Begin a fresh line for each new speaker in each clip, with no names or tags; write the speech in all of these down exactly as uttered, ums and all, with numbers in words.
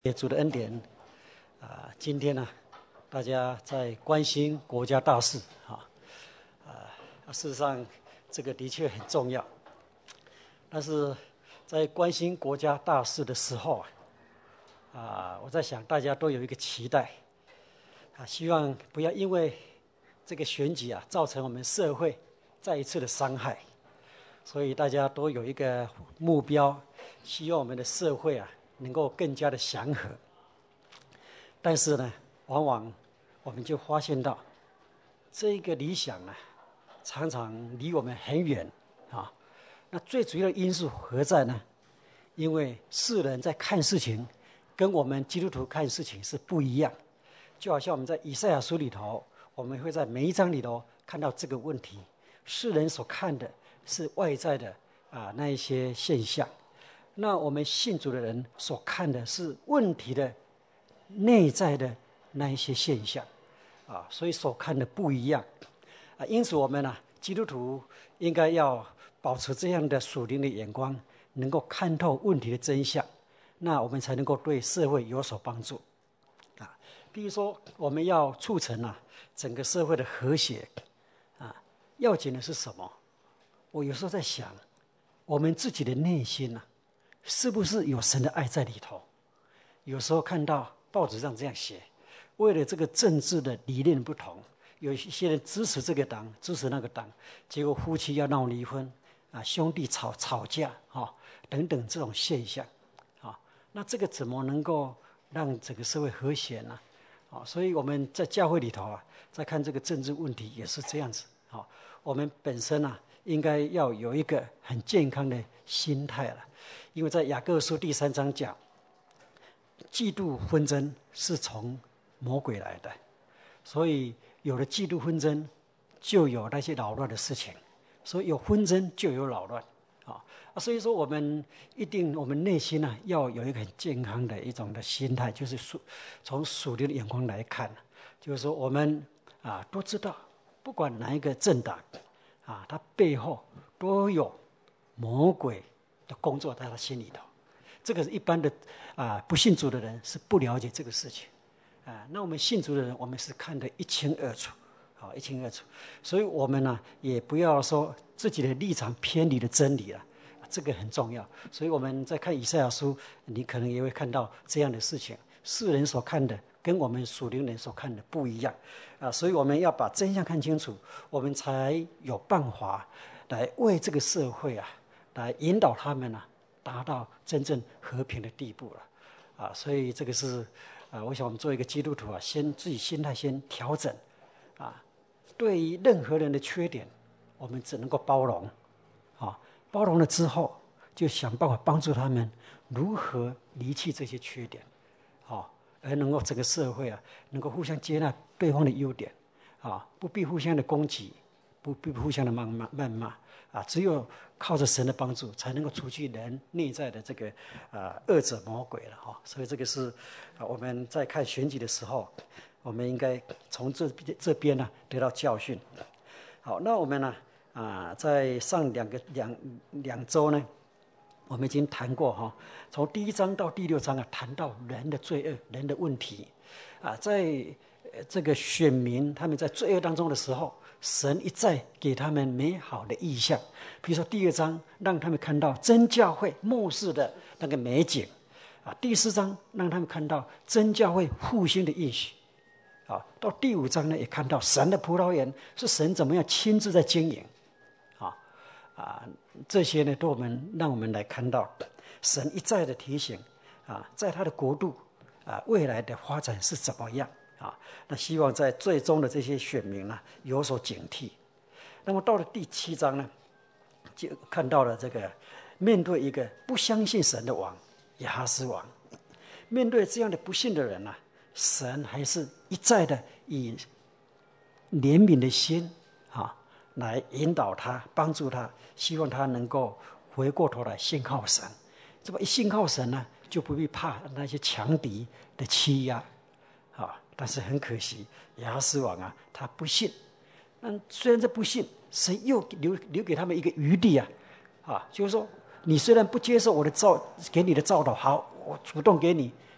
也主的恩典啊、呃，今天呢，大家在关心国家大事啊，啊、呃，事实上这个的确很重要。但是在关心国家大事的时候啊，啊、呃，我在想大家都有一个期待啊，希望不要因为这个选举啊，造成我们社会再一次的伤害，所以大家都有一个目标，希望我们的社会啊能够更加的祥和。但是呢，往往我们就发现到，这个理想呢，常常离我们很远啊。那最主要的因素何在呢？因为世人在看事情，跟我们基督徒看事情是不一样。就好像我们在以赛亚书里头，我们会在每一章里头看到这个问题。世人所看的是外在的啊那一些现象，那我们信主的人所看的是问题的内在的那一些现象，啊，所以所看的不一样，啊，因此我们呢、啊，基督徒应该要保持这样的属灵的眼光，能够看透问题的真相，那我们才能够对社会有所帮助，啊，比如说我们要促成啊整个社会的和谐，啊，要紧的是什么？我有时候在想，我们自己的内心啊，是不是有神的爱在里头？有时候看到报纸上这样写，为了这个政治的理念不同，有一些人支持这个党，支持那个党，结果夫妻要闹离婚，啊，兄弟吵吵架，啊，等等这种现象，啊，那这个怎么能够让整个社会和谐呢？啊，所以我们在教会里头啊，在看这个政治问题也是这样子，啊，我们本身啊，应该要有一个很健康的心态了，因为在雅各书第三章讲，嫉妒纷争是从魔鬼来的，所以有了嫉妒纷争，就有那些扰乱的事情，所以有纷争就有扰乱，啊，所以说我们一定我们内心呢、啊、要有一个很健康的一种的心态，就是属从属灵的眼光来看，就是说我们啊都知道，不管哪一个政党啊，它背后都有魔鬼的工作在他心里头。这个是一般的啊，不信主的人是不了解这个事情，啊，那我们信主的人，我们是看得一清二楚，啊，一清二楚。所以我们呢，也不要说自己的立场偏离了真理了，这个很重要。所以我们在看以赛亚书，你可能也会看到这样的事情，世人所看的跟我们属灵人所看的不一样，啊，所以我们要把真相看清楚，我们才有办法来为这个社会啊，来引导他们啊。达到真正和平的地步了，啊，所以这个是，啊，我想我们做一个基督徒啊，先自己心态先调整，啊，对于任何人的缺点，我们只能够包容，啊，包容了之后，就想办法帮助他们如何离弃这些缺点，啊，而能够整个社会啊，能够互相接纳对方的优点，啊，不必互相的攻击，不必互相的谩骂谩骂。啊，只有靠着神的帮助，才能够除去人内在的这个啊恶者魔鬼了哈、哦。所以这个是啊我们在看选举的时候，我们应该从这这边呢得到教训。好，那我们呢啊在上两个两两周呢，我们已经谈过哈、哦，从第一章到第六章啊，谈到人的罪恶、人的问题啊，在这个选民他们在罪恶当中的时候。神一再给他们美好的意象，比如说第二章让他们看到真教会末世的那个美景，啊，第四章让他们看到真教会复兴的应许，啊，到第五章呢也看到神的葡萄园是神怎么样亲自在经营，啊啊，这些呢都我们让我们来看到神一再的提醒，啊，在他的国度啊未来的发展是怎么样。啊，那希望在最终的这些选民呢有所警惕。那么到了第七章呢，就看到了这个面对一个不相信神的王亚哈斯王，面对这样的不幸的人呢、啊，神还是一再的以怜悯的心啊来引导他、帮助他，希望他能够回过头来信靠神。这么一信靠神呢，就不必怕那些强敌的欺压。啊，但是很可惜，亚哈斯王啊，他不信。那虽然这不信，神又留留给他们一个余地啊，啊，就是说，你虽然不接受我的教给你的教导，好，我主动给你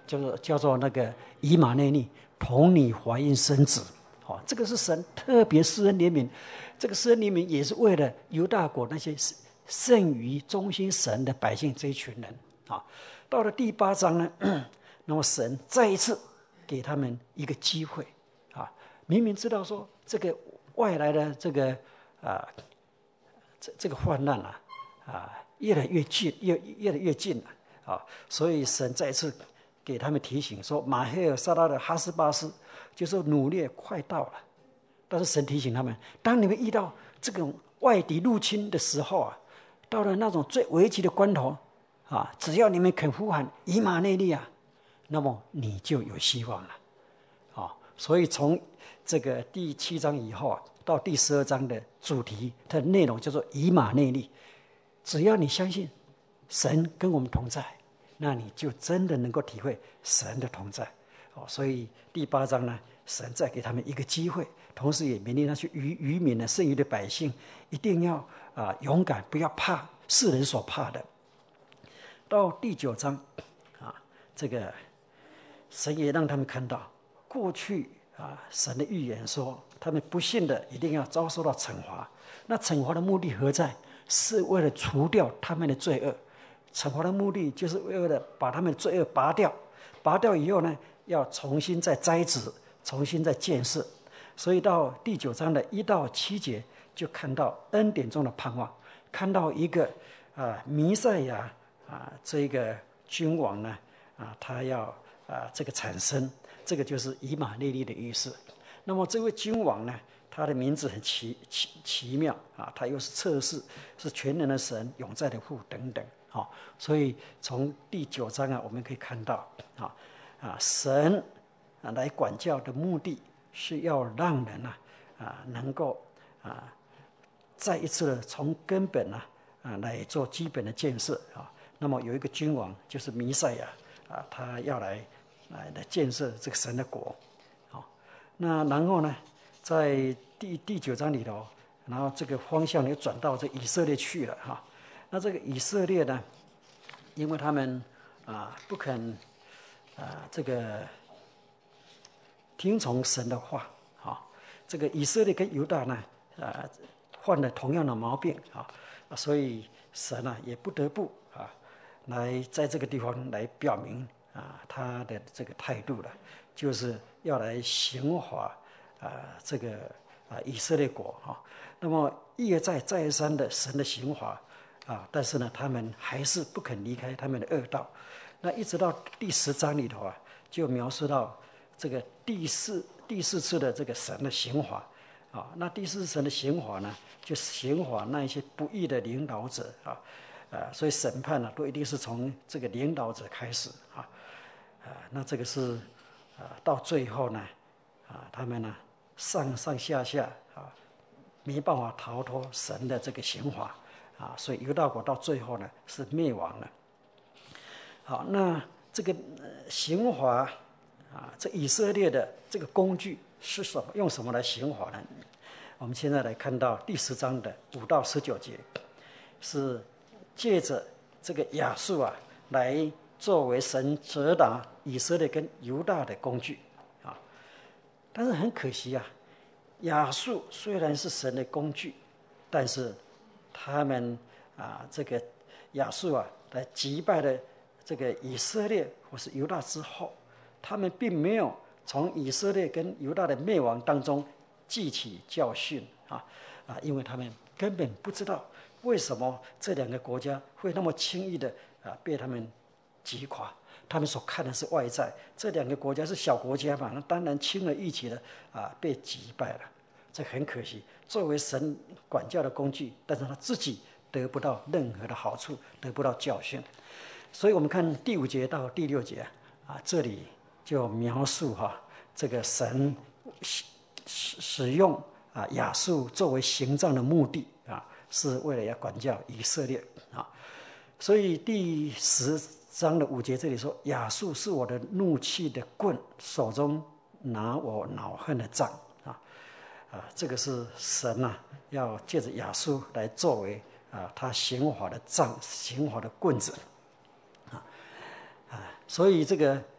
就是叫做那个以马内利，童女怀孕生子。哦，这个是神特别施恩怜悯，这个施恩怜悯也是为了犹大国那些剩余忠心神的百姓这一群人啊。到了第八章呢，那么神再一次给他们一个机会啊，明明知道说这个外来的这个啊这这个患难啊啊越来越近，越越来越近了啊，所以神再一次给他们提醒说，马黑尔撒拉的哈斯巴斯就是掳掠快到了，但是神提醒他们，当你们遇到这种外敌入侵的时候啊，到了那种最危急的关头啊，只要你们肯呼喊以马内利啊，那么你就有希望了啊。所以从这个第七章以后啊，到第十二章的主题，它的内容叫做以马内利。只要你相信神跟我们同在，那你就真的能够体会神的同在。哦，所以第八章呢，神再给他们一个机会，同时也勉励那些渔渔民的剩余的百姓，一定要啊、呃、勇敢，不要怕世人所怕的。到第九章啊，这个神也让他们看到，过去啊神的预言说，他们不信的一定要遭受到惩罚。那惩罚的目的何在？是为了除掉他们的罪恶。惩罚的目的就是为了把他们的罪恶拔掉，拔掉以后呢，要重新再栽植，重新再建设。所以到第九章的一到七节，就看到恩典中的盼望，看到一个啊弥赛亚啊这个君王呢啊他要啊这个产生，这个就是以马内利的意思。那么这位君王呢，他的名字很奇奇奇妙啊，他又是测试，是全能的神，永在的父等等。好，所以从第九章啊，我们可以看到啊啊，神啊来管教的目的是要让人啊啊能够啊再一次的从根本啊啊来做基本的建设啊。那么有一个君王就是弥赛亚啊，他要来来来建设这个神的国。好，那然后呢，在第第九章里头，然后这个方向又转到这以色列去了哈。那这个以色列呢，因为他们啊不肯啊这个听从神的话，啊，这个以色列跟犹大呢啊犯了同样的毛病啊，所以神啊也不得不啊来在这个地方来表明啊他的这个态度了，就是要来刑罚啊这个啊以色列国啊。那么一而再再而三的神的刑罚啊，但是呢，他们还是不肯离开他们的恶道。那一直到第十章里头啊，就描述到这个第四第四次的这个神的刑罚啊。那第四次神的刑罚呢，就刑罚那一些不义的领导者啊，啊，所以审判呢，都一定是从这个领导者开始啊，啊，那这个是啊，到最后呢，啊，他们呢上上下下啊，没办法逃脱神的这个刑罚。啊，所以犹大国到最后呢是灭亡了。好，那这个、呃、刑罚啊，这以色列的这个工具是什么？用什么来刑罚呢？我们现在来看到第十章的五到十九节，是借着这个亚述啊，来作为神责打以色列跟犹大的工具啊。但是很可惜啊，亚述虽然是神的工具，但是他们啊，这个亚述啊，来击败了这个以色列或是犹大之后，他们并没有从以色列跟犹大的灭亡当中汲取教训啊啊，因为他们根本不知道为什么这两个国家会那么轻易的啊被他们击垮。他们所看的是外在，这两个国家是小国家嘛，那当然轻而易举的啊被击败了。这很可惜，作为神管教的工具，但是他自己得不到任何的好处，得不到教训。所以我们看第五节到第六节啊，这里就描述哈、啊，这个神使使用啊亚述作为刑杖的目的啊，是为了要管教以色列啊。所以第十章的五节这里说，亚述是我的怒气的棍，手中拿我恼恨的杖。啊，这个是神呐、啊，要借着亚述来作为啊，他刑罚的杖、刑罚的棍子，啊啊，所以这个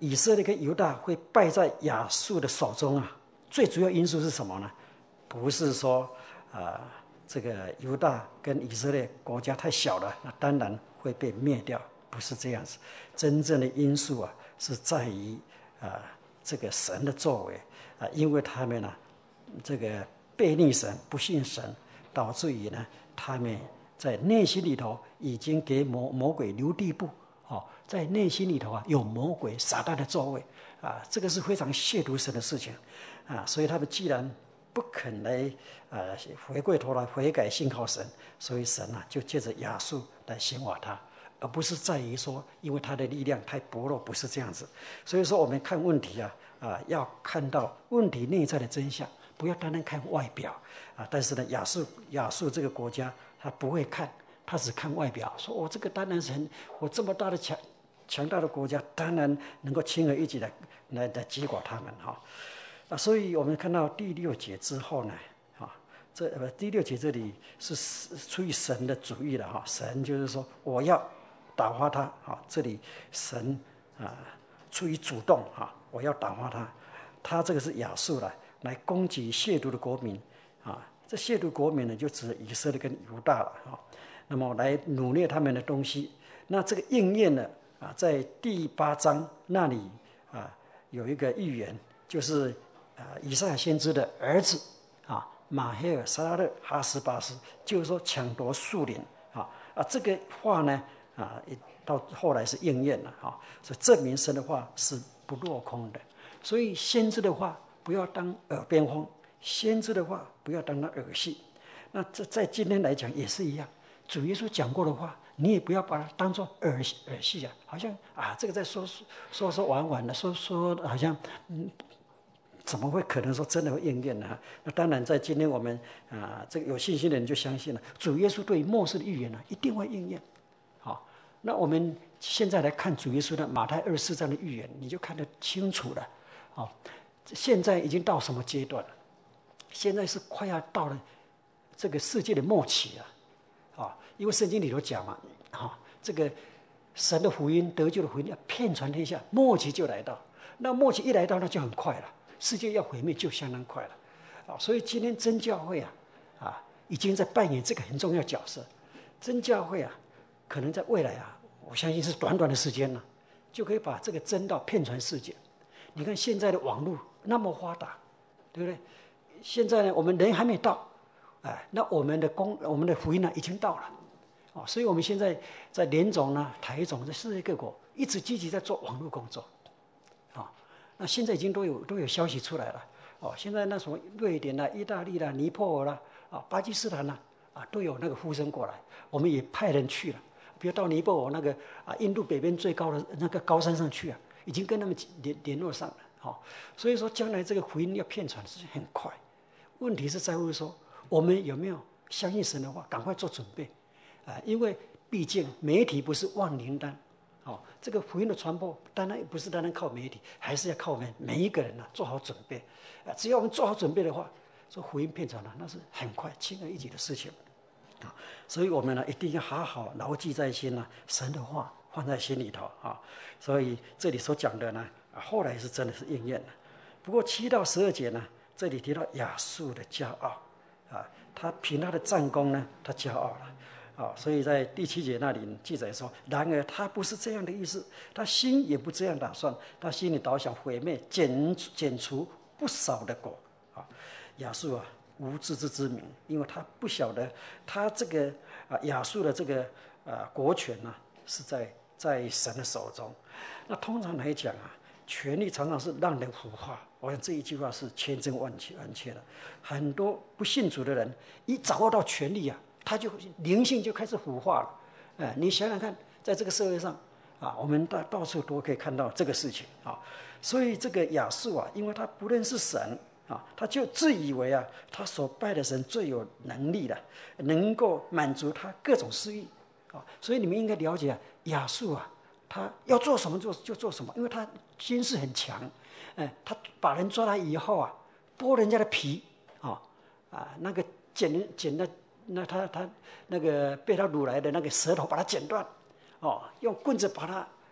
以色列跟犹大会败在亚述的手中啊，最主要因素是什么呢？不是说啊、呃、这个犹大跟以色列国家太小了，那当然会被灭掉，不是这样子。真正的因素啊是在于啊、呃、这个神的作为啊、呃，因为他们呢、啊、这个背逆神、不信神，导致于呢他们在内心里头已经给魔魔鬼留地步。哦，在内心里头啊，有魔鬼撒旦的作为啊，这个是非常亵渎神的事情啊，所以他们既然不肯来啊回过头来悔改信靠神，所以神啊就借着亚述来刑罚他，而不是在于说因为他的力量太薄弱，不是这样子。所以说我们看问题啊啊，要看到问题内在的真相，不要单单看外表啊。但是呢，亚述亚述这个国家他不会看。他只看外表，说我、哦、这个当然是很，我这么大的强强大的国家，当然能够轻而易举来来来击垮他们哈。啊，所以我们看到第六节之后呢，啊，这呃第六节这里是出于神的主意了哈。神就是说我要打发他啊，这里神啊出于主动哈，我要打发他，他这个是亚述来来攻击亵渎的国民啊。这亵渎国民呢，就指以色列跟犹大了啊。那么来掳掠他们的东西，那这个应验呢啊，在第八章那里啊有一个预言，就是啊以赛亚先知的儿子啊马黑尔撒拉勒哈斯巴斯，就是说抢夺树林啊啊这个话呢啊到后来是应验了啊，所以证明神的话是不落空的。所以先知的话不要当耳边风，先知的话不要当他耳戏。那这在今天来讲也是一样。主耶稣讲过的话，你也不要把它当作耳耳戏啊，好像啊这个在说说说玩玩的，说说好像嗯，怎么会可能说真的会应验呢？那当然，在今天我们啊这个有信心的人就相信了，主耶稣对末世的预言呢一定会应验。好，那我们现在来看主耶稣的马太二十四章的预言，你就看得清楚了。好，现在已经到什么阶段了？现在是快要到了这个世界的末期了。啊，因为圣经里头讲嘛，啊，这个神的福音、得救的福音要遍传天下，末期就来到。那末期一来到，那就很快了，世界要毁灭就相当快了。啊，所以今天真教会啊，啊，已经在扮演这个很重要角色。真教会啊，可能在未来啊，我相信是短短的时间呢，就可以把这个真道遍传世界。你看现在的网络那么发达，对不对？现在呢，我们人还没到。哎，那我们的公我们的福音呢已经到了，哦，所以我们现在在联总呢、台总在世界各国一直积极在做网络工作，啊、哦，那现在已经都有都有消息出来了，哦，现在那什么瑞典啦、意大利啦、尼泊尔啦、啊巴基斯坦啦，啊都有那个呼声过来，我们也派人去了，比如到尼泊尔那个啊印度北边最高的那个高山上去啊，已经跟他们联联络上了，好、哦，所以说将来这个福音要遍传是很快，问题是在乎说。我们有没有相信神的话？赶快做准备，啊、呃，因为毕竟媒体不是万灵丹，哦，这个福音的传播当然不是单单靠媒体，还是要靠我们每一个人呢、啊、做好准备，啊、呃，只要我们做好准备的话，这福音遍传呢，那是很快轻而易举的事情，啊、哦，所以我们呢一定要好好牢记在心呢、啊，神的话放在心里头啊、哦，所以这里所讲的呢，啊，后来是真的是应验了。不过七到十二节呢，这里提到亚述的骄傲。啊，他凭他的战功呢，他骄傲了，啊，所以在第七节那里记载说，然而他不是这样的意思，他心也不这样打算，他心里倒想毁灭、剪剪除不少的国，啊，亚述啊，无自知之明，因为他不晓得他这个啊亚述的这个啊国权呢、啊、是在在神的手中，那通常来讲啊。权力常常是让人腐化，我想这一句话是千真万确万确的。很多不信主的人一掌握到权力啊，他就灵性就开始腐化了。哎，你想想看，在这个社会上啊，我们到到处都可以看到这个事情啊。所以这个亚述啊，因为他不认识神啊，他就自以为啊，他所拜的神最有能力的，能够满足他各种私欲啊。所以你们应该了解啊，亚述啊。他要做什么做就做什么，因为他军事很强，哎，他把人抓来以后啊，剥人家的皮，啊、哦、啊，那个剪剪的，那他他那个被他掳来的那个舌头把它剪断，哦，用棍子把它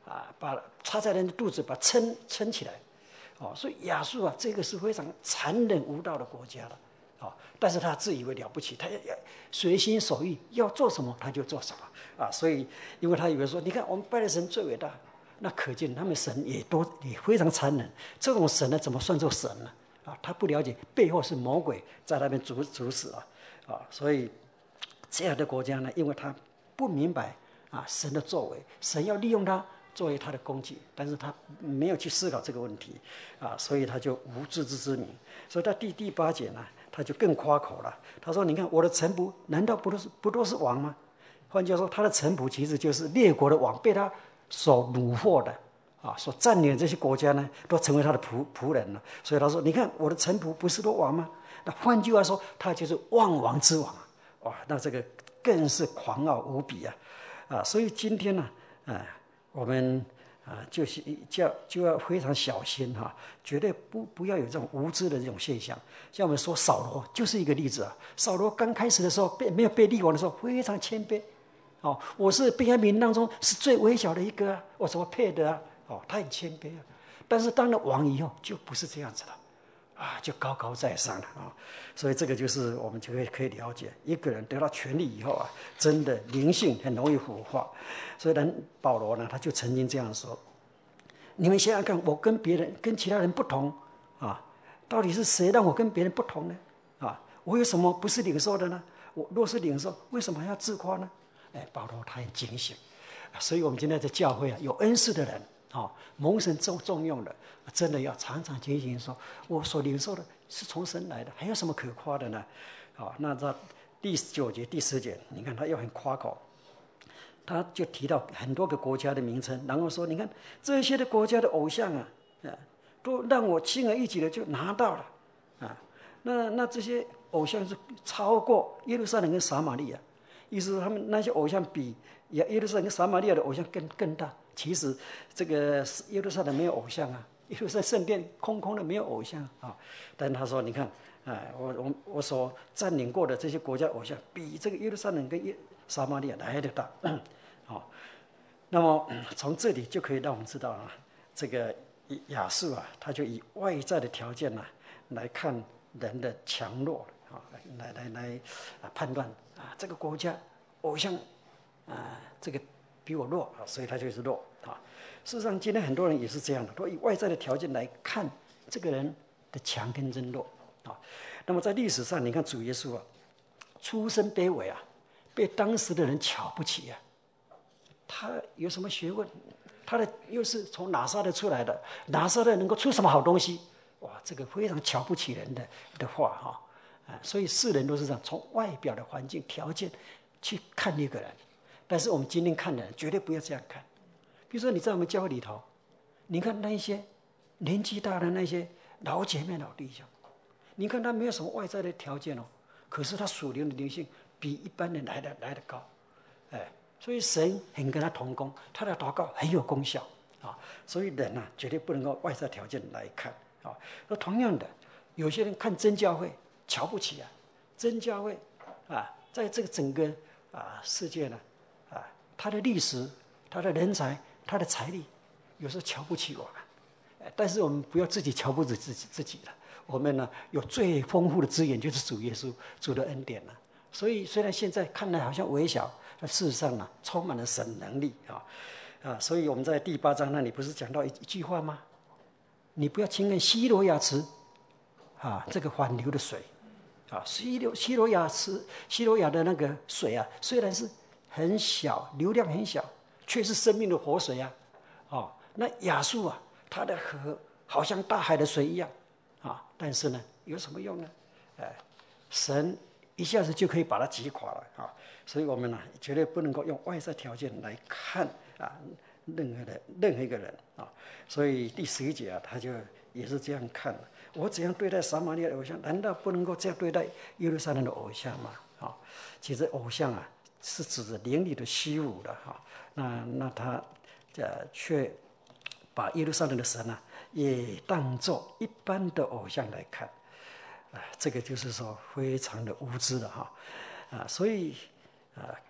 啊，把插在人的肚子，把撑撑起来。哦，所以亚述啊，这个是非常残忍无道的国家了。哦，但是他自以为了不起，他要随心所欲，要做什么他就做什么啊。所以，因为他以为说，你看我们拜的神最伟大，那可见他们神也多也非常残忍。这种神呢，怎么算作神呢？啊，他不了解背后是魔鬼在那边主主使啊啊，所以这样的国家呢，因为他不明白啊神的作为，神要利用他作为他的工具，但是他没有去思考这个问题啊，所以他就无自知之明。所以在第第八节呢，他就更夸口了。他说：“你看我的臣仆，难道不都是不都是王吗？”换句话说，他的臣仆其实就是列国的王，被他所虏获的。啊，所占领这些国家呢，都成为他的仆仆人了。所以他说：“你看我的臣仆不是都王吗？”那换句话说，他就是万王之王啊！哇，那这个更是狂傲无比啊！啊，所以今天呢，啊，我们啊，就是叫就要非常小心哈、啊，绝对不不要有这种无知的这种现象。像我们说扫罗就是一个例子啊。扫罗刚开始的时候被没有被立王的时候，非常谦卑。哦，我是便雅悯当中是最微小的一个啊，我怎么配得啊？哦，他很谦卑啊，但是当了王以后就不是这样子了，啊，就高高在上了啊。所以这个就是我们就可以可以了解，一个人得到权力以后啊，真的灵性很容易腐化。所以呢，保罗呢他就曾经这样说：你们想想看，我跟别人跟其他人不同啊，到底是谁让我跟别人不同呢？啊，我有什么不是领受的呢？我若是领受，为什么还要自夸呢？哎，保罗他很警醒，所以我们今天在教会啊，有恩赐的人。哦，蒙神重重用的，真的要常常警醒说，我所领受的是从神来的，还有什么可夸的呢？好、哦，那在第九节、第十节，你看他又很夸口，他就提到很多个国家的名称，然后说，你看这些的国家的偶像啊，啊，都让我轻而易举的就拿到了啊。那那这些偶像是超过耶路撒冷跟撒玛利亚，意思是他们那些偶像比耶耶路撒冷跟撒玛利亚的偶像更更大。其实这个耶路撒冷没有偶像啊，耶路撒冷圣殿空空的，没有偶像啊。但他说：“你看，哎，我我我所占领过的这些国家偶像，比这个耶路撒冷跟耶撒玛利亚来的大。”好，那么从这里就可以让我们知道啊，这个亚述啊，他就以外在的条件呢、啊、来看人的强弱啊，来来来啊判断啊这个国家偶像啊这个。比我弱啊，所以他就是弱啊。事实上，今天很多人也是这样的，都以外在的条件来看这个人的强跟真弱啊。那么在历史上，你看主耶稣啊，出身卑微啊，被当时的人瞧不起啊。他有什么学问？他的又是从拿撒勒出来的，拿撒勒能够出什么好东西？哇，这个非常瞧不起人的的话哈啊。所以世人都是这样，从外表的环境条件去看一个人。但是我们今天看的人绝对不要这样看。比如说你在我们教会里头，你看那一些年纪大的那些老姐妹老弟兄，你看他没有什么外在的条件哦，可是他属灵的灵性比一般人来的来的高，哎，所以神很跟他同工，他的祷告很有功效啊。所以人啊，绝对不能够外在条件来看啊。那同样的，有些人看真教会瞧不起啊，真教会啊，在这个整个啊世界呢。啊，他的历史、他的人才、他的财力，有时候瞧不起我们，但是我们不要自己瞧不起自己自己了。我们呢，有最丰富的资源，就是主耶稣主的恩典了。所以虽然现在看来好像微小，但事实上呢，充满了神能力啊啊！所以我们在第八章那里不是讲到一一句话吗？你不要轻看西罗亚池啊，这个缓流的水啊，西罗西罗亚池西罗亚的那个水啊，虽然是很小，流量很小，却是生命的活水啊！哦，那亚述啊，它的河好像大海的水一样啊，但是呢，有什么用呢？哎，神一下子就可以把它击垮了啊！所以我们呢，绝对不能够用外在条件来看啊，任何的任何一个人啊。所以第十一节啊，他就也是这样看的：我怎样对待撒玛利亚的偶像，难道不能够这样对待耶路撒冷的偶像吗？啊，其实偶像啊。是指着灵里的虚无的哈，那那他呃却把耶路撒冷的神啊，也当作一般的偶像来看，啊、呃，这个就是说非常的无知的哈，啊，所以啊，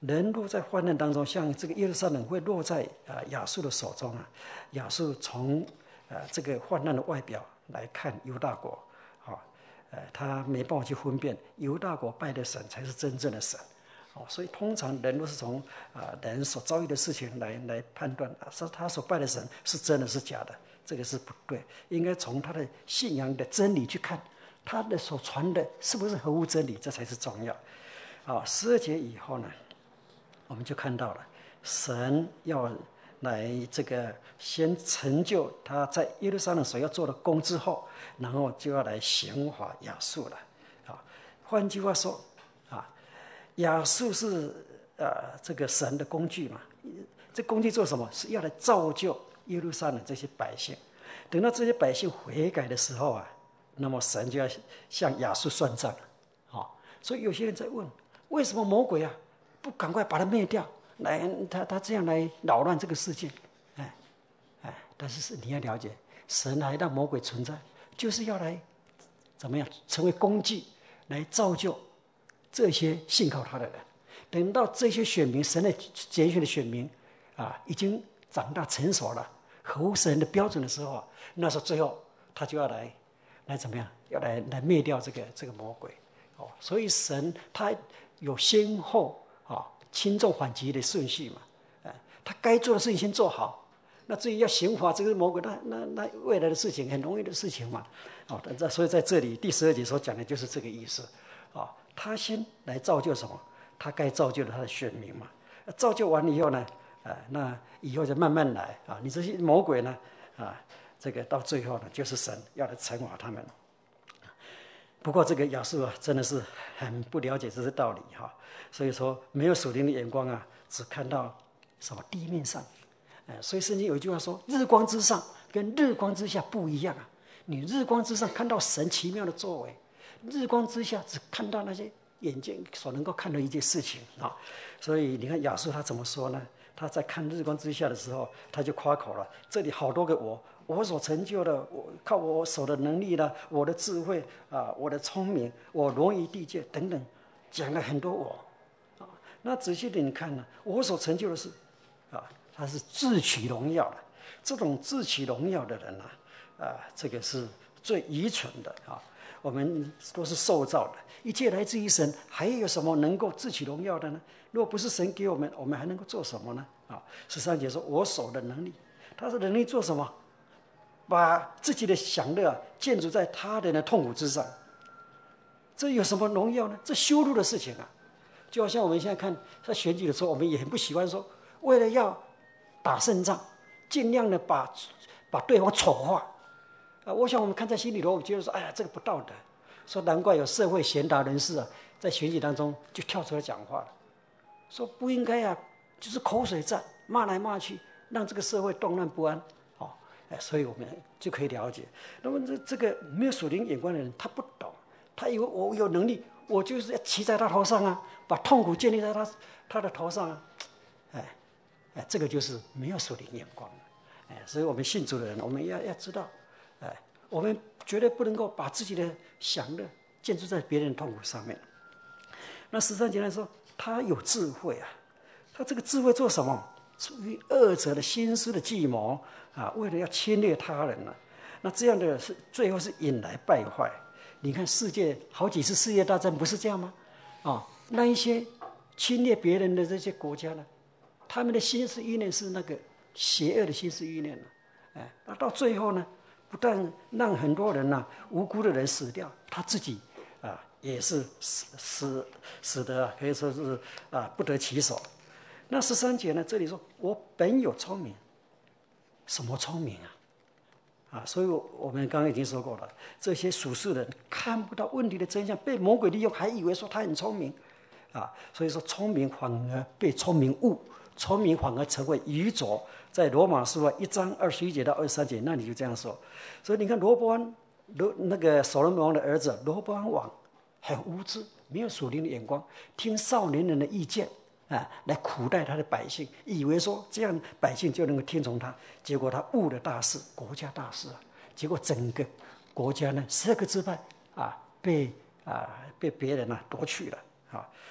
人落在患难当中，像这个耶路撒冷会落在啊亚述的手中啊。亚述从啊这个患难的外表来看犹大国，啊，呃，他没办法去分辨犹大国拜的神才是真正的神。哦，所以通常人都是从啊人所遭遇的事情来来判断啊，是他所拜的神是真的是假的，这个是不对。应该从他的信仰的真理去看，他的所传的是不是合乎真理，这才是重要。啊，十二节以后呢，我们就看到了神要来这个先成就他在耶路撒冷所要做的工之后，然后就要来刑罚亚述了。啊，换句话说，啊。亚述是呃这个神的工具嘛？这工具做什么？是要来造就耶路撒冷这些百姓。等到这些百姓悔改的时候啊，那么神就要向亚述算账。好、哦，所以有些人在问：为什么魔鬼啊不赶快把他灭掉？来，他他这样来扰乱这个世界？哎哎，但是是你要了解，神还让魔鬼存在，就是要来怎么样成为工具，来造就这些信靠他的人。等到这些选民，神的拣选的选民啊，已经长大成熟了，合乎神的标准的时候，那时候最后他就要来来怎么样，要来来灭掉这个这个魔鬼。哦，所以神他有先后啊轻重缓急的顺序嘛。哎，他该做的事情先做好，那至于要刑罚这个魔鬼，那那那未来的事情很容易的事情嘛。哦，所以在这里第十二节所讲的就是这个意思。啊，他先来造就什么？他该造就的他的选民嘛。造就完了以后呢，啊，那以后就慢慢来啊。你这些魔鬼呢，啊，这个到最后呢，就是神要来惩罚他们。不过这个亚述啊，真的是很不了解这些道理哈、啊。所以说，没有属灵的眼光啊，只看到什么地面上。哎，所以圣经有一句话说：“日光之上跟日光之下不一样啊。你日光之上看到神奇妙的作为。”日光之下只看到那些眼睛所能够看的一件事情啊，所以你看亚述他怎么说呢？他在看日光之下的时候，他就夸口了：这里好多个我，我所成就的，我靠我手的能力呢，我的智慧啊，我的聪明，我容于地界等等，讲了很多我啊。那仔细点看呢，我所成就的是啊，他是自取荣耀的。这种自取荣耀的人呢、啊，啊，这个是最愚蠢的啊。我们都是受造的，一切来自于神，还有什么能够自取荣耀的呢？如果不是神给我们，我们还能够做什么呢？啊，十三节说：“我手的能力，他的能力做什么？把自己的享乐建筑在他人的痛苦之上。这有什么荣耀呢？这羞辱的事情啊！就好像我们现在看在选举的时候，我们也很不喜欢说，为了要打胜仗，尽量的把把对方丑化。”啊，我想我们看在心里头，我们觉得说，哎呀，这个不道德。说难怪有社会贤达人士啊，在选举当中就跳出来讲话了，说不应该啊，就是口水战，骂来骂去，让这个社会动乱不安。哦，哎，所以我们就可以了解。那么这这个没有属灵眼光的人，他不懂，他以为我有能力，我就是要骑在他头上啊，把痛苦建立在他他的头上啊。哎，哎，这个就是没有属灵眼光。哎，所以我们信主的人，我们要要知道。哎，我们绝对不能够把自己的享乐建筑在别人的痛苦上面。那十三节来说，他有智慧啊，他这个智慧做什么？出于恶者的心思的计谋啊，为了要侵略他人呢、啊。那这样的是最后是引来败坏。你看世界好几次世界大战不是这样吗？啊，那一些侵略别人的这些国家呢，他们的心思意念是那个邪恶的心思意念呢、啊。哎，那到最后呢？不但让很多人呐、啊、无辜的人死掉，他自己啊也是死死死的、啊，可以说是啊不得其手。那十三节呢，这里说我本有聪明，什么聪明啊？啊，所以我们刚刚已经说过了，这些属世人看不到问题的真相，被魔鬼利用，还以为说他很聪明，啊，所以说聪明反而被聪明误。聪明反而成为愚拙，在罗马书啊一章二十一节到二十三节，那你就这样说。所以你看罗波安罗那个所罗门王的儿子罗波安王很无知，没有属灵的眼光，听少年人的意见啊，来苦待他的百姓，以为说这样百姓就能够听从他，结果他误了大事，国家大事啊，结果整个国家呢十二个支派啊被啊被别人啊夺去了啊。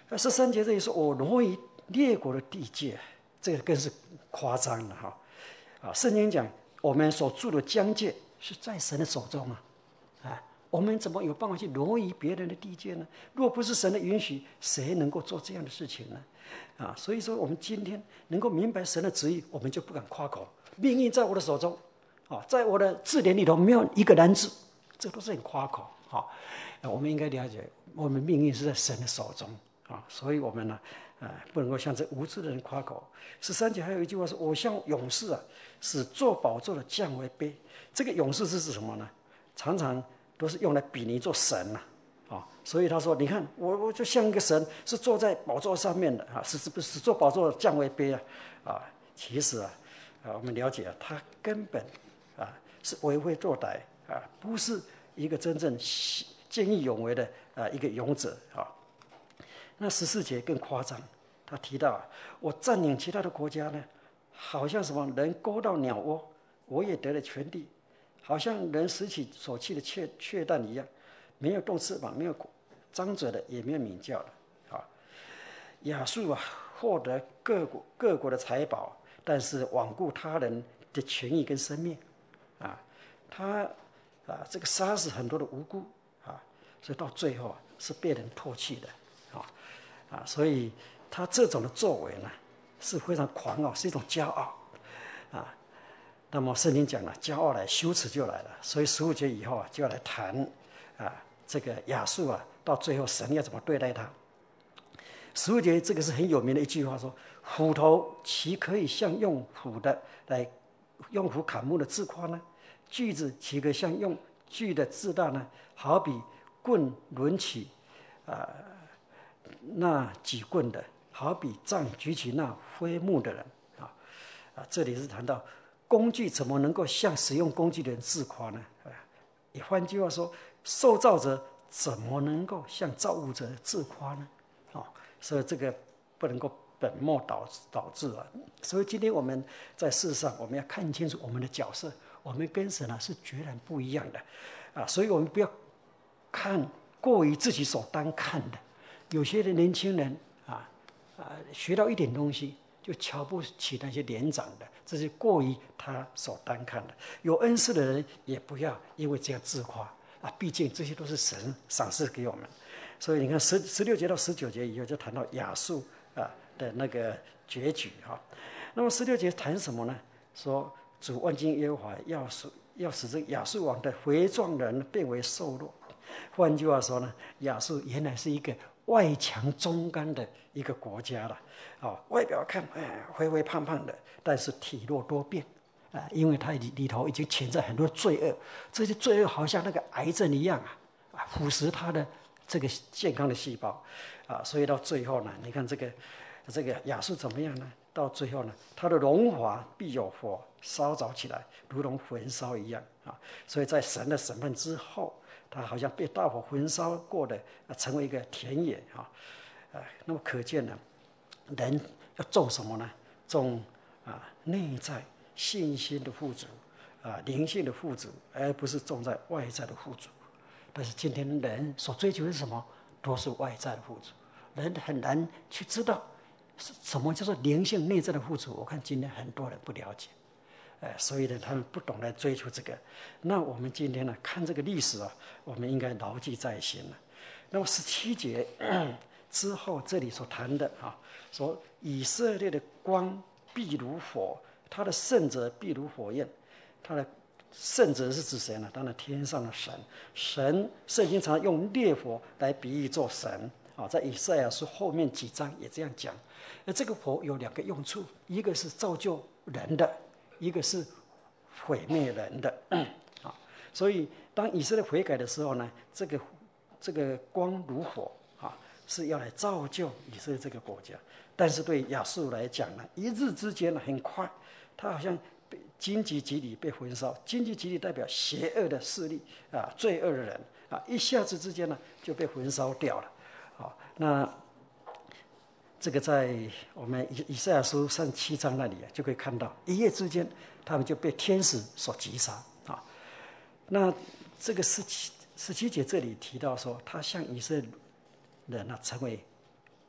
十三节这里说，我挪移列国的地界，这个更是夸张了哈！啊，圣经讲我们所住的疆界是在神的手中啊，啊，我们怎么有办法去挪移别人的地界呢？若不是神的允许，谁能够做这样的事情呢？啊，所以说我们今天能够明白神的旨意，我们就不敢夸口，命运在我的手中，啊，在我的字典里头没有一个难字，这都是很夸口啊。我们应该了解，我们命运是在神的手中啊，所以我们呢，呃，不能够向这无知的人夸口。十三节还有一句话说：“我向勇士啊，使坐宝座的降为卑。”这个勇士是指什么呢？常常都是用来比拟做神呐、啊，啊，所以他说：“你看，我我就像一个神，是坐在宝座上面的啊，是是不是坐宝座降为卑啊？啊，其实啊，啊，我们了解啊，他根本啊是为非作歹啊，不是一个真正见义勇为的啊一个勇者啊。那十四节更夸张，他提到啊，我占领其他的国家呢，好像什么人勾到鸟窝，我也得了全地。”好像人拾起所弃的雀雀蛋一样，没有动翅膀，没有张嘴的，也没有鸣叫的。啊，亚述啊，获得各国各国的财宝，但是罔顾他人的权益跟生命，啊，他啊这个杀死很多的无辜啊，所以到最后啊是被人唾弃的，啊啊，所以他这种的作为呢是非常狂傲，是一种骄傲，啊。那么圣经讲了，骄傲来，羞耻就来了。所以十五节以后啊，就要来谈啊，这个亚述啊，到最后神要怎么对待他。十五节这个是很有名的一句话，说：“斧头岂可以像用斧的来用斧砍木的自夸呢？锯子岂可像用锯的自大呢？好比棍抡起啊、呃、那举棍的，好比杖举起那挥木的人。”啊啊，这里是谈到。工具怎么能够向使用工具的人自夸呢？也换句话说，受造者怎么能够向造物者自夸呢？哦，所以这个不能够本末倒倒置啊！所以今天我们在世上，我们要看清楚我们的角色，我们跟神啊是决然不一样的啊！所以我们不要看过于自己所当看的。有些的年轻人啊啊，学到一点东西。就瞧不起那些年长的，这是过于他所单看的。有恩赐的人也不要因为这样自夸啊，毕竟这些都是神赏赐给我们。所以你看十十六节到十九节以后就谈到亚述啊的那个结局哈。那么十六节谈什么呢？说主万军耶和华要使要使这亚述王的肥壮人变为瘦弱。换句话说呢，亚述原来是一个外强中干的一个国家了，哦，外表看哎肥肥胖胖的，但是体弱多病，啊，因为它里里头已经潜在很多罪恶，这些罪恶好像那个癌症一样啊，啊，腐蚀它的这个健康的细胞，啊，所以到最后呢，你看这个这个亚述怎么样呢？到最后呢，它的荣华必有火烧着起来，如同焚烧一样啊，所以在神的审判之后。它好像被大火焚烧过的，啊，成为一个田野啊，啊，那么可见呢，人要种什么呢？种啊内在信心的富足，啊灵性的富足，而不是种在外在的富足。但是今天人所追求的是什么？都是外在的富足，人很难去知道什么叫做灵性内在的富足。我看今天很多人不了解。呃，所以呢，他们不懂得追求这个。那我们今天呢，看这个历史啊，我们应该牢记在心了。那么十七节之后，这里所谈的啊，说以色列的光必如火，他的圣者必如火焰。他的圣者是指谁呢？当然天上的神。神圣经常用烈火来比喻做神啊，在以赛亚书后面几章也这样讲。那这个火有两个用处，一个是造就人的。一个是毁灭人的啊，所以当以色列悔改的时候呢，这个这个光如火啊，是要来造就以色列这个国家。但是对亚述来讲呢，一日之间呢，很快，他好像被荆棘蒺藜被焚烧。荆棘蒺藜代表邪恶的势力啊，罪恶的人啊，一下子之间呢就被焚烧掉了。啊，那。这个在我们以以赛亚书三十七章那里啊，就可以看到，一夜之间，他们就被天使所击杀啊。那这个十七十七节这里提到说，他向以色列人啊成为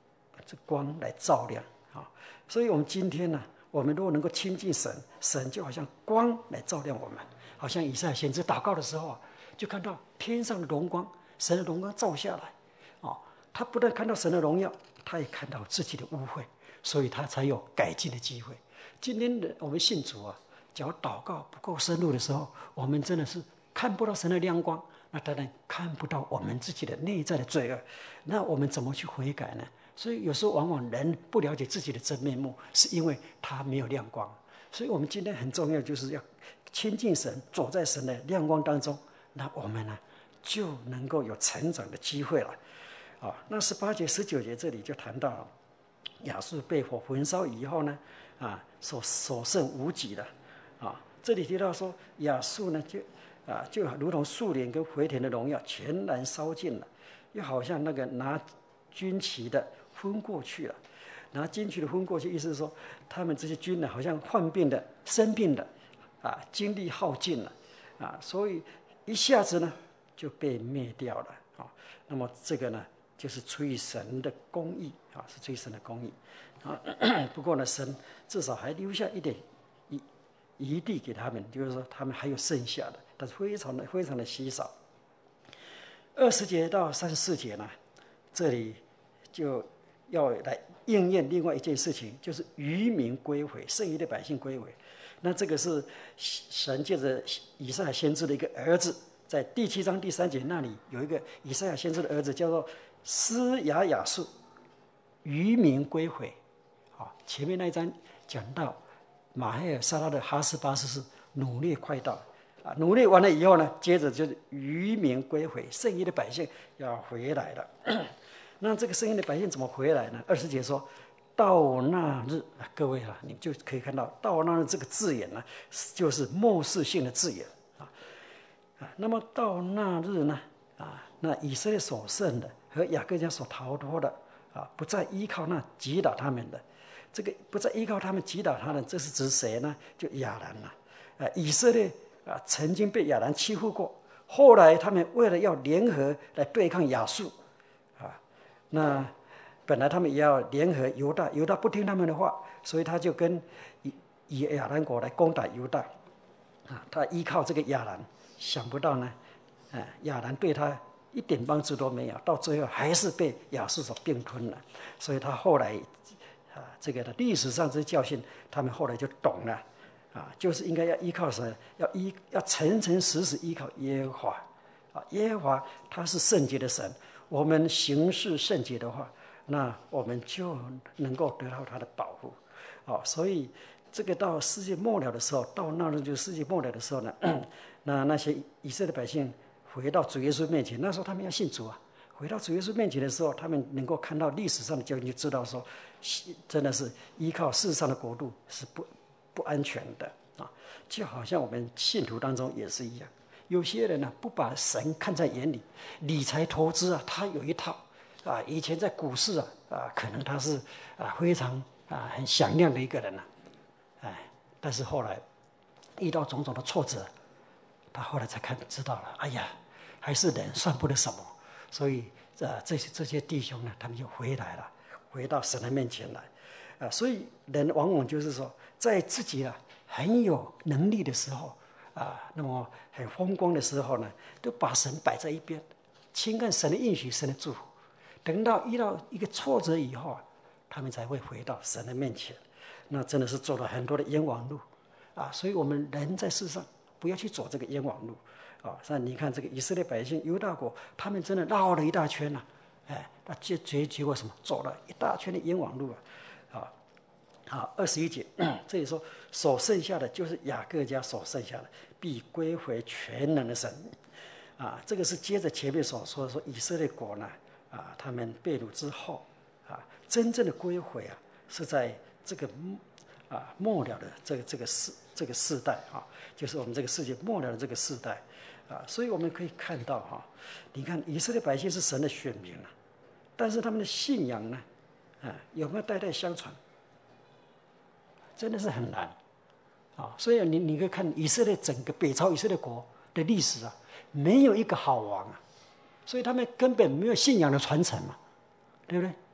这光来照亮啊。所以我们今天呢，我们如果能够亲近神，神就好像光来照亮我们。好像以赛亚先知祷告的时候啊，就看到天上的荣光，神的荣光照下来啊。他不但看到神的荣耀，他也看到自己的污秽，所以他才有改进的机会。今天的我们信主啊，只要祷告不够深入的时候，我们真的是看不到神的亮光，那当然看不到我们自己的内在的罪恶，那我们怎么去悔改呢？所以有时候往往人不了解自己的真面目，是因为他没有亮光。所以我们今天很重要，就是要亲近神，走在神的亮光当中，那我们呢就能够有成长的机会了。啊，那十八节、十九节这里就谈到了亚述被火焚烧以后呢，啊，所所剩无几了。啊，这里提到说亚述呢，就啊就如同树林跟肥田的荣耀全然烧尽了，又好像那个拿军旗的昏过去了。拿军旗的昏过去，意思是说他们这些军呢，好像患病的、生病的，啊，精力耗尽了，啊，所以一下子呢就被灭掉了。啊，那么这个呢，就是出于神的公义啊，是出于神的公义啊。不过呢，神至少还留下一点余余地给他们，就是说他们还有剩下的，但是非常的非常的稀少。二十节到三十四节呢，这里就要来应验另外一件事情，就是渔民归回，剩余的百姓归回。那这个是神借着以赛亚先知的一个儿子，在第七章第三节那里有一个以赛亚先知的儿子叫做施雅雅述，渔民归回。好，前面那一章讲到马黑尔撒拉的哈斯巴斯是努力快到啊，努力完了以后呢，接着就是渔民归回，剩余的百姓要回来了。那这个剩余的百姓怎么回来呢？二十节说，到那日，各位啊，你就可以看到到那日这个字眼呢，就是末世性的字眼啊啊。那么到那日呢啊，那以色列所剩的和雅各家所逃脱的啊，不再依靠那击打他们的。这个不再依靠他们击打他们，这是指谁呢？就亚兰了。啊，以色列啊曾经被亚兰欺负过，后来他们为了要联合来对抗亚述，啊，那本来他们也要联合犹大，犹大不听他们的话，所以他就跟以以亚兰国来攻打犹大。啊，他依靠这个亚兰，想不到呢，啊，亚兰对他一点帮助都没有，到最后还是被亚述所并吞了。所以他后来。啊，这个的历史上这些教训，他们后来就懂了，啊，就是应该要依靠神，要依要诚诚实实依靠耶和华，啊，耶和华他是圣洁的神，我们行事圣洁的话，那我们就能够得到他的保护，啊，所以这个到世界末了的时候，到那日就世界末了的时候呢，那那些以色列百姓回到主耶稣面前，那时候他们要信主啊。回到主耶稣面前的时候，他们能够看到历史上的教训，就知道说，真的是依靠世上的国度是不不安全的啊！就好像我们信徒当中也是一样，有些人呢不把神看在眼里，理财投资啊，他有一套啊，以前在股市啊啊，可能他是啊非常啊很响亮的一个人呐、啊，哎，但是后来遇到种种的挫折，他后来才看知道了，哎呀，还是人算不得什么。所以，呃，这些这些弟兄呢，他们就回来了，回到神的面前来，啊、呃，所以人往往就是说，在自己啊很有能力的时候，啊、呃，那么很风光的时候呢，都把神摆在一边，轻看神的应许、神的祝福。等到遇到一个挫折以后啊，他们才会回到神的面前。那真的是走了很多的冤枉路，啊，所以我们人在世上不要去走这个冤枉路。啊，像你看这个以色列百姓犹大国，他们真的绕了一大圈呐、啊，哎，那结结结果什么？走了一大圈的冤枉路啊！啊，好，二十一节这里说，所剩下的就是雅各家所剩下的，必归回全能的神。啊，这个是接着前面所说的说以色列国呢，啊，他们被掳之后，啊，真正的归回啊，是在这个啊末了的这个这个世这个世代啊，就是我们这个世界末了的这个世代。啊，所以我们可以看到哈、啊，你看以色列百姓是神的选民啊，但是他们的信仰呢，啊，有没有代代相传？真的是很难啊。所以你你可以看以色列整个北朝以色列国的历史啊，没有一个好王啊，所以他们根本没有信仰的传承嘛，对不对？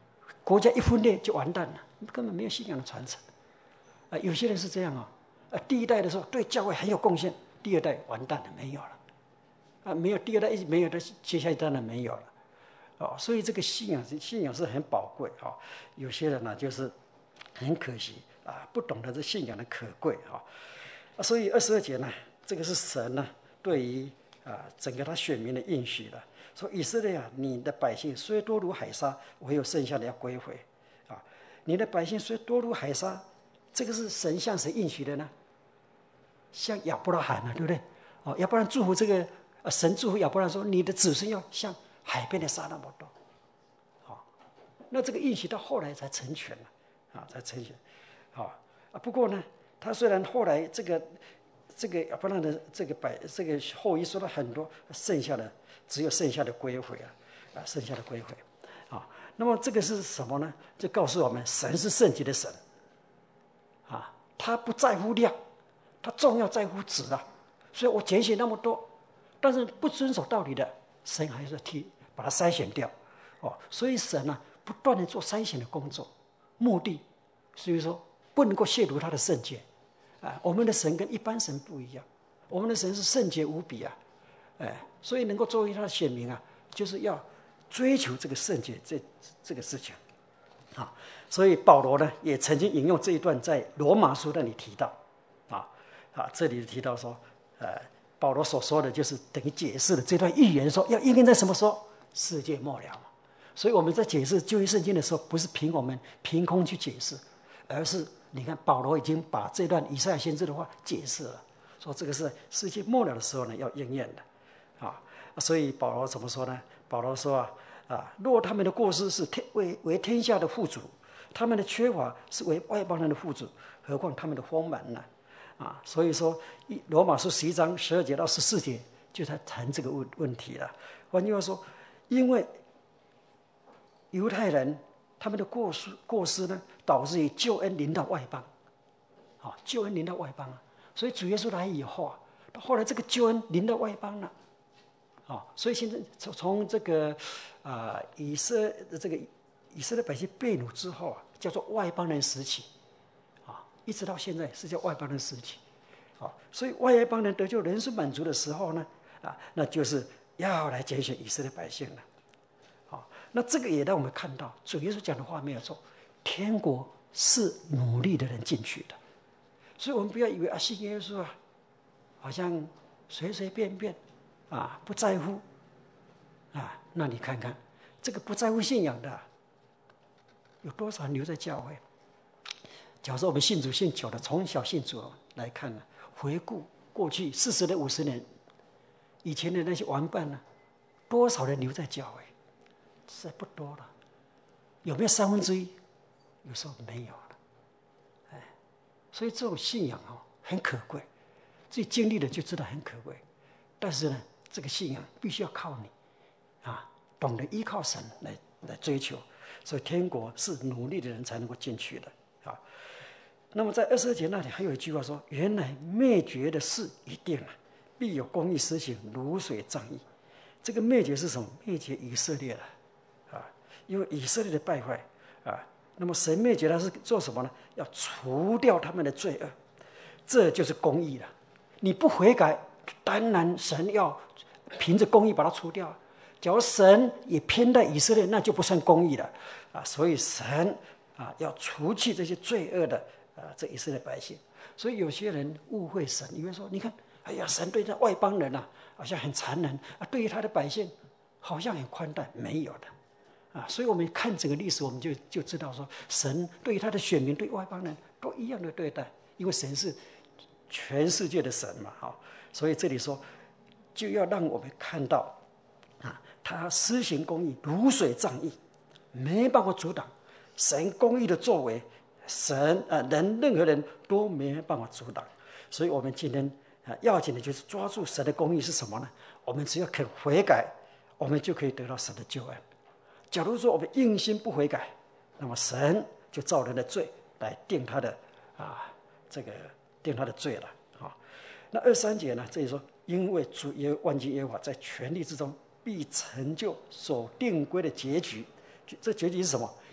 国家一分裂就完蛋了，根本没有信仰的传承。啊，有些人是这样啊，啊，第一代的时候对教会很有贡献，第二代完蛋了，没有了。啊，没有第二代一直没有的，接下来当然没有了。哦，所以这个信仰信仰是很宝贵啊、哦。有些人呢，就是很可惜啊，不懂得这信仰的可贵啊、哦。所以二十二节呢，这个是神呢对于啊整个他选民的应许的，说以色列啊，你的百姓虽多如海沙，唯有剩下的要归回啊。你的百姓虽多如海沙，这个是神向谁应许的呢？向亚伯拉罕啊，对不对？哦，亚伯拉罕祝福这个。啊，神祝福亚伯拉罕说：“你的子孙要像海边的沙那么多。”好，那这个应许到后来才成全了，啊，才成全。好啊，不过呢，他虽然后来这个这个亚伯拉罕的这个百这个后裔说了很多，剩下的只有剩下的归回啊，啊，剩下的归回。啊，那么这个是什么呢？就告诉我们，神是圣洁的神。啊，他不在乎量，他重要在乎质啊。所以我拣选那么多。但是不遵守道理的，神还是替把它筛选掉，哦，所以神呢、啊、不断的做筛选的工作，目的，所以说不能够亵渎他的圣洁，啊，我们的神跟一般神不一样，我们的神是圣洁无比啊，哎，所以能够作为他的选民啊，就是要追求这个圣洁这这个事情，啊，所以保罗呢也曾经引用这一段在罗马书那里提到，啊啊，这里提到说，呃。保罗所说的就是等于解释了这段预言，说要应验在什么时候？世界末了嘛。所以我们在解释旧约圣经的时候，不是凭我们凭空去解释，而是你看保罗已经把这段以赛亚先知的话解释了，说这个是世界末了的时候呢要应验的，啊，所以保罗怎么说呢？保罗说啊啊，若他们的过失是天为为天下的富足，他们的缺乏是为外邦人的富足，何况他们的丰满呢？啊，所以说，罗马书十一章十二节到十四节就在谈这个问问题了。换句话说，因为犹太人他们的过失过失呢，导致于救恩临到外邦，啊，救恩临到外邦啊，所以主耶稣来以后啊，后来这个救恩临到外邦了，啊，所以现在从从这个啊、呃、以色这个以色列百姓被掳之后啊，叫做外邦人时期。一直到现在是叫外邦人时期，啊，所以外邦人得救人数满足的时候呢，啊，那就是要来拣选以色列百姓了，啊，那这个也让我们看到主耶稣讲的话没有错，天国是努力的人进去的，所以我们不要以为啊信耶稣啊，好像随随便便啊不在乎，啊，那你看看这个不在乎信仰的、啊、有多少人留在教会？假如说我们信主信久了，从小信主来看呢，回顾过去四十年、五十年以前的那些玩伴呢，多少人留在教会？实在不多了。有没有三分之一？有时候没有了。哎，所以这种信仰哦很可贵，自己经历了就知道很可贵。但是呢，这个信仰必须要靠你啊，懂得依靠神来来追求。所以天国是努力的人才能够进去的啊。那么在二十二节那里还有一句话说：“原来灭绝的事一定啊，必有公义施行，如水仗义。”这个灭绝是什么？灭绝以色列了啊，因为以色列的败坏啊。那么神灭绝他是做什么呢？要除掉他们的罪恶，这就是公义了。你不悔改，当然神要凭着公义把它除掉。假如神也偏待以色列，那就不算公义了啊。所以神啊要除去这些罪恶的。啊，这以色列百姓，所以有些人误会神，以为说，你看，哎呀，神对这外邦人啊，好像很残忍啊，对于他的百姓，好像很宽待，没有的，啊，所以我们看整个历史，我们就就知道说，神对于他的选民，对外邦人都一样的对待，因为神是全世界的神嘛，哈，所以这里说，就要让我们看到，啊，他施行公义，如水仗义，没办法阻挡神公义的作为。神啊，人任何人都没办法阻挡，所以我们今天啊，要紧的就是抓住神的公义是什么呢？我们只要肯悔改，我们就可以得到神的救恩。假如说我们硬心不悔改，那么神就照人的罪来定他的啊，这个定他的罪了啊。那二三节呢？这里说，因为主耶万军耶和华在权力之中必成就所定规的结局。这结局是什么？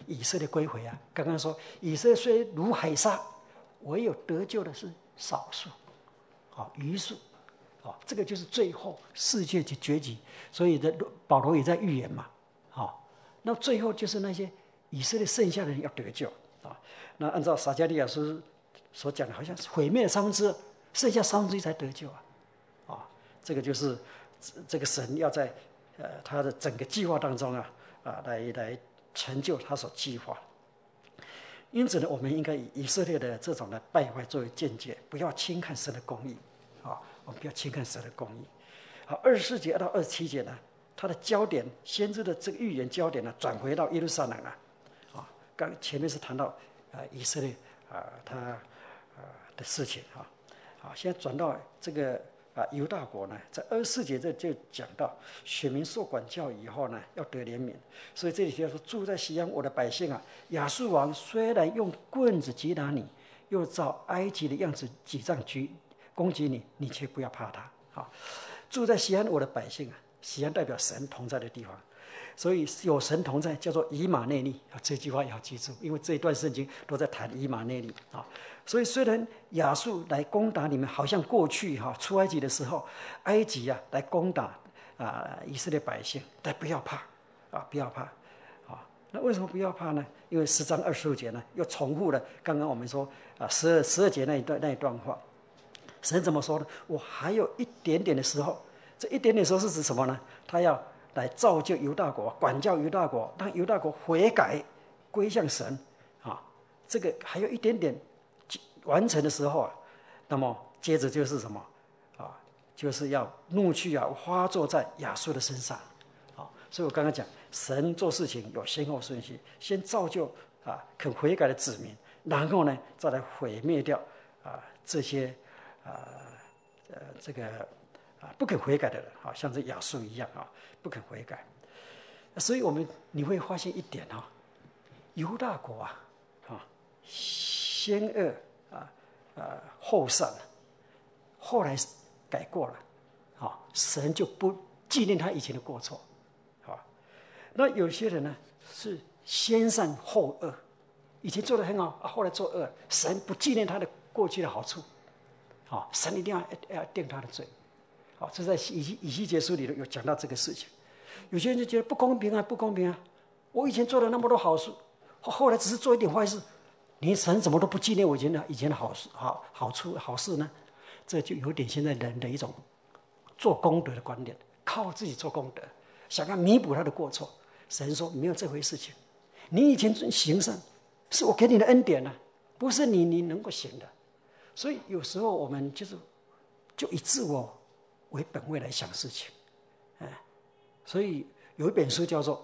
以色列归回啊。刚刚说以色列虽如海沙，唯有得救的是少数，好余数，好这个就是最后世界的结局。所以的保罗也在预言嘛，好，那最后就是那些以色列剩下的人要得救啊。那按照撒迦利亚书所讲的，好像是毁灭了三分之二，剩下三分之一才得救啊，啊，这个就是这个神要在呃他的整个计划当中啊啊来来成就他所计划。因此呢，我们应该以以色列的这种的败坏作为见解，不要轻看神的公义啊，我们不要轻看神的公义。好，二十四节到二十七节呢，它的焦点，先知的这个预言焦点呢，转回到耶路撒冷了啊。刚前面是谈到啊以色列啊他啊的事情啊，好，现在转到这个啊犹大国呢，在二十四节这就讲到选民受管教以后呢，要得怜悯，所以这里提到说，住在西安我的百姓啊，亚述王虽然用棍子击打你，又照埃及的样子几杖举攻击你，你却不要怕他。好，住在西安我的百姓啊，西安代表神同在的地方，所以有神同在叫做以马内利啊，这句话也要记住，因为这一段圣经都在谈以马内利啊。所以虽然亚述来攻打你们，好像过去哈出埃及的时候，埃及啊来攻打啊以色列百姓，但不要怕啊，不要怕啊。那为什么不要怕呢？因为十章二十五节呢，又重复了刚刚我们说啊十二十二节那一段那一段话。神怎么说呢？我还有一点点的时候，这一点点时候是指什么呢？他要来造就犹大国，管教犹大国，让犹大国悔改归向神啊。这个还有一点点完成的时候啊，那么接着就是什么啊？就是要怒气啊发作在亚述的身上啊。所以我刚刚讲，神做事情有先后顺序，先造就啊肯悔改的子民，然后呢再来毁灭掉啊这些。啊，呃，这个啊，不肯悔改的人，好像这亚述一样啊，不肯悔改。所以我们你会发现一点哈、啊，犹大国啊，啊，先恶啊啊后善，后来改过了，啊，神就不纪念他以前的过错，啊，那有些人呢是先善后恶，以前做得很好，啊，后来做恶，神不纪念他的过去的好处。好，神一定要要定他的罪。好，这在以西以西结书里头有讲到这个事情。有些人就觉得不公平啊，不公平啊！我以前做了那么多好事，后来只是做一点坏事，你神怎么都不纪念我以前的以前的好事、好好处、好事呢？这就有点现在人的一种做功德的观念，靠自己做功德，想要弥补他的过错。神说没有这回事情，你以前行善是我给你的恩典啊，不是你你能够行的。所以有时候我们就是就以自我为本位来想事情，哎，所以有一本书叫做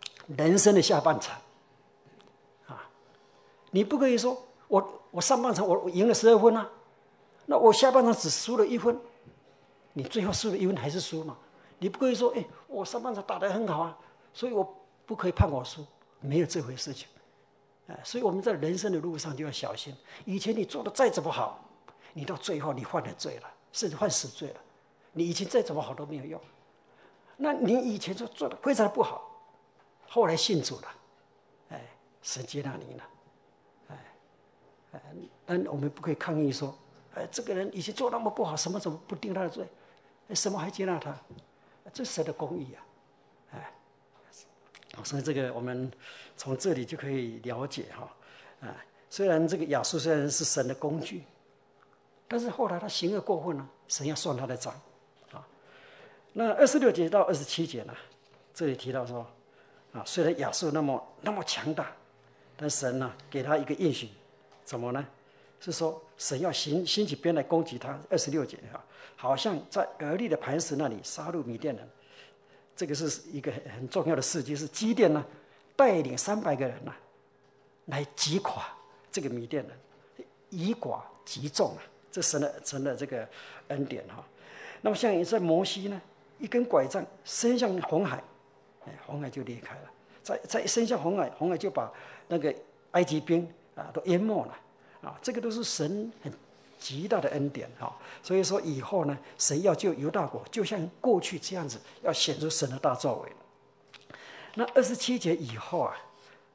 《人生的下半场》啊，你不可以说我我上半场我我赢了十二分啊，那我下半场只输了一分，你最后输了一分还是输嘛？你不可以说哎，我上半场打得很好啊，所以我不可以判我输，没有这回事情。所以我们在人生的路上就要小心。以前你做的再怎么好，你到最后你犯了罪了，甚至犯死罪了。你以前再怎么好都没有用。那你以前就做的非常不好，后来信主了，哎，神接纳你了，哎，哎，但我们不可以抗议说，哎，这个人以前做那么不好，什么怎么不定他的罪？什么还接纳他？这是神的公义啊，哎。所以这个我们从这里就可以了解哈，啊，虽然这个亚述虽然是神的工具，但是后来他行恶过分了，神要算他的账，啊，那二十六节到二十七节呢，这里提到说，啊，虽然亚述那么那么强大，但神呢、啊、给他一个应许，怎么呢？是说神要兴兴起鞭来攻击他。二十六节啊，好像在俄利的磐石那里杀戮米甸人。这个是一个很重要的事迹，是基甸呢带领三百个人呢、啊、来击垮这个米甸人，以寡击众啊，这神的神的这个恩典哈、啊。那么像在摩西呢，一根拐杖伸向红海，哎，红海就裂开了；再再伸向红海，红海就把那个埃及兵啊都淹没了啊。这个都是神很极大的恩典哈，所以说以后呢，神要救犹大国，就像过去这样子，要显出神的大作为。那二十七节以后啊，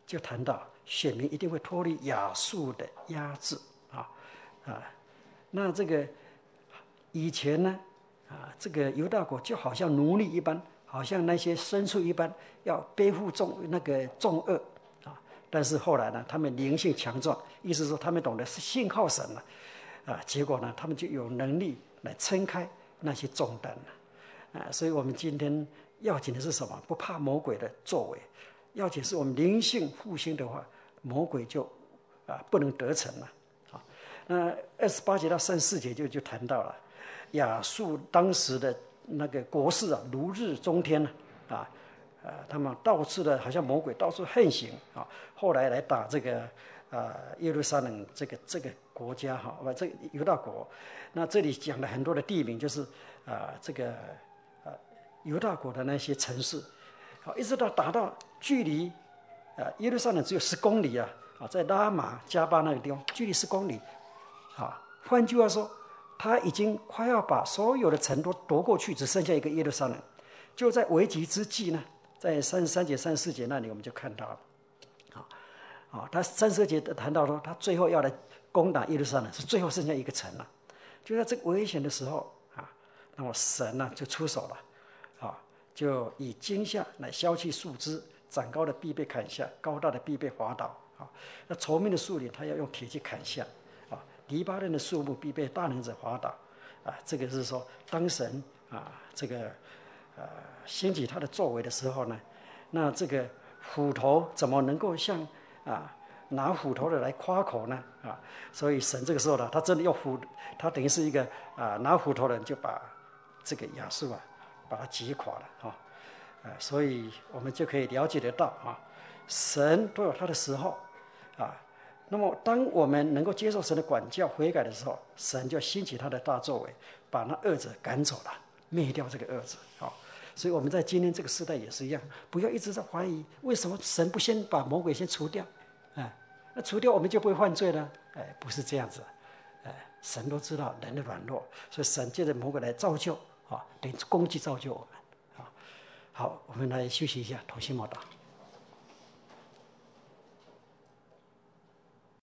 就谈到选民一定会脱离亚述的压制啊啊，那这个以前呢啊，这个犹大国就好像奴隶一般，好像那些牲畜一般，要背负重那个重恶啊。但是后来呢，他们灵性强壮，意思说他们懂得是信靠神了啊，结果呢，他们就有能力来撑开那些重担了啊。所以我们今天要紧的是什么？不怕魔鬼的作为，要紧是我们灵性复兴的话，魔鬼就啊不能得逞了啊。那二十八节到三十四节就就谈到了。亚述当时的那个国势啊，如日中天啊，啊，他们到处的好像魔鬼到处横行啊。后来来打这个啊耶路撒冷这个这个国家哈，不这个犹大国。那这里讲了很多的地名，就是啊这个啊犹大国的那些城市，好，一直到打到距离啊耶路撒冷只有十公里啊，啊在拉玛加巴那个地方，距离十公里，啊，换句话说。他已经快要把所有的城都夺过去，只剩下一个耶路撒冷。就在危急之际呢，在三十三节、三十四节那里，我们就看到了，啊啊，他三十二节谈到说，他最后要来攻打耶路撒冷，是最后剩下一个城了。就在这个危险的时候啊，那么神呢、啊、就出手了，啊，就以惊吓来消去树枝，长高的必被砍下，高大的必被滑倒。啊，那稠密的树林，他要用铁去砍下。黎巴嫩的树木必被大能者滑倒，啊，这个是说，当神啊，这个呃兴起他的作为的时候呢，那这个斧头怎么能够像啊拿斧头的来夸口呢？啊，所以神这个时候呢，他真的用斧，他等于是一个啊拿斧头的人就把这个亚述啊把它击垮了啊，啊，所以我们就可以了解得到啊，神都有他的时候啊。那么，当我们能够接受神的管教、悔改的时候，神就兴起他的大作为，把那恶者赶走了，灭掉这个恶者。好，所以我们在今天这个时代也是一样，不要一直在怀疑为什么神不先把魔鬼先除掉，哎，那除掉我们就不会犯罪了？哎，不是这样子，哎，神都知道人的软弱，所以神借着魔鬼来造就，啊，等于攻击造就我们。好，我们来休息一下，同心默祷。